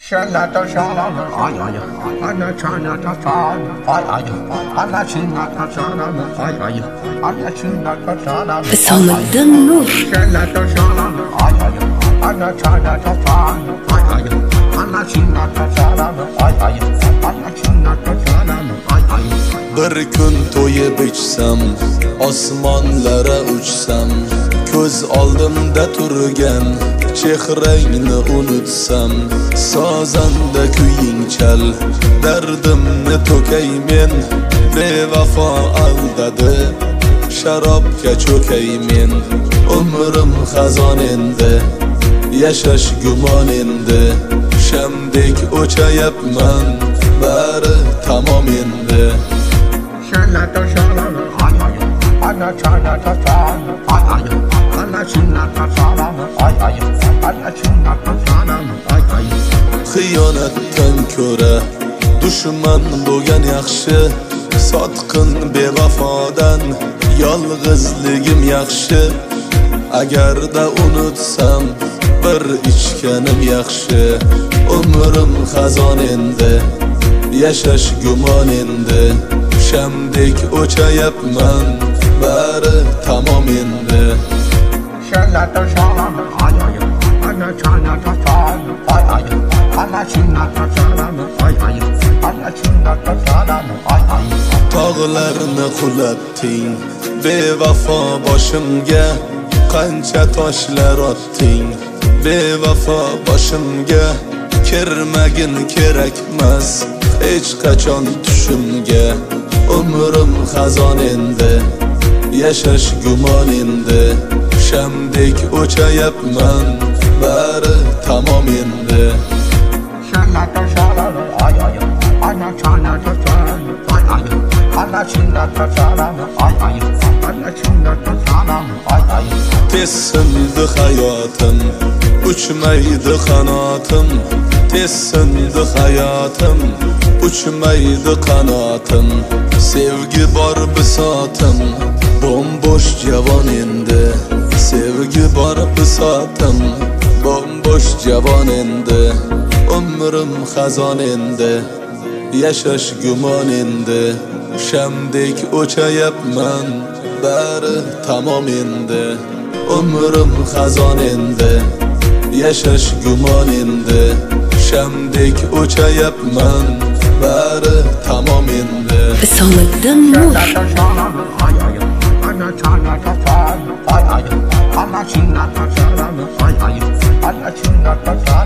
Şenata şananı ay ay ana çanata çan ay ay ana çinata çananı ay ay ana çinata çananı Samet'ten Nur. Şenata şananı ay ay ana çanata çan ay ay ana çinata çananı ay ay ana çinata çananı ay ay. Bir kun to'yib ichsam, osmonlara uchsam, ko'z oldimda turgan chehrangni unutsam, sozanda kuying chal, dardimni to'kay men, bevafo aldadi, sharobga cho'kay men, umrim xazon endi, yashash gumon endi, shamdek o'chayapman, bari tamom endi. Şenata şananı ay ay ana çanata çan ay ay ana çinata çananı ay ay ana çinata çananı ay ay. Xiyonatdan ko'ra dushman bo'lgan yaxshi, sotqin bevafodan yolg'izligim yaxshi. Agarda unutsam bir ichganim yaxshi, umrim xazon endi, yashash gumon endi, shamdek o'chayapman, bari tamom endi. Şenata şananı ay ay ana çanata çan ay ay ana çinata çananı ay ay ana çinata çananı ay ay. Tog'larni qulatding, bevafo boshimga, qancha toshlar otding, bevafo boshimga, kirmagin kerakmas hech qachon tushimga. Umrim xazon endi, yashash gumon endi, shamdek o'chayapman, bari tamom endi. Şenata şananı ay ay ana çanata çan ay ay ana çinata çananı ay ay ana çinata çananı ay ay. Tez sindi hayotim, uchmaydi qanotim, tez sindi hayotim, uchmaydi qanotim, sevgi bor bisotim, bombosh javon endi, sevgi bor bisotim, bombosh javon endi, umrim xazon endi, yashash gumon endi, shamdek o'chayapman, bari tamom endi. Umrim xazon endi, yashash gumon endi, shamdek o'chayapman, bari tamom endi. Samet'ten Nur. Şenata şananı ay ay ana çanata çan ay ay ana çinata çananı ay ay ana çinata çananı